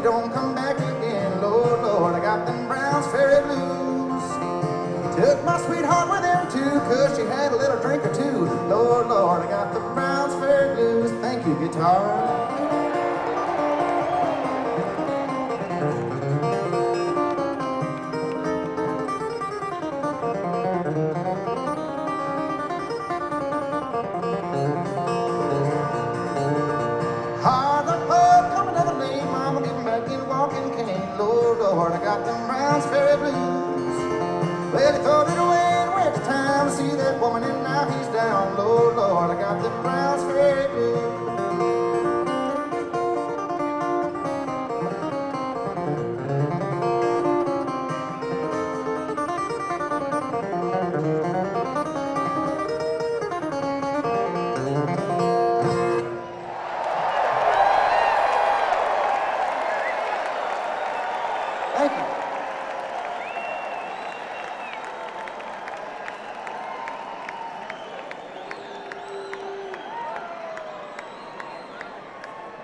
don't come back again. Lord, Lord, I got them Browns Ferry blues. Took my sweetheart with him too, 'cause she had a little drink or two. Lord, Lord, I got the Browns Ferry blues. Thank you, guitar. Hard luck pub, coming down the lane, mama getting back in walking cane. Lord, Lord, I got them Browns Ferry blues. Well, he thought it away and went to town to see that woman, and now he's down. Lord, Lord, I got them Browns Ferry blues.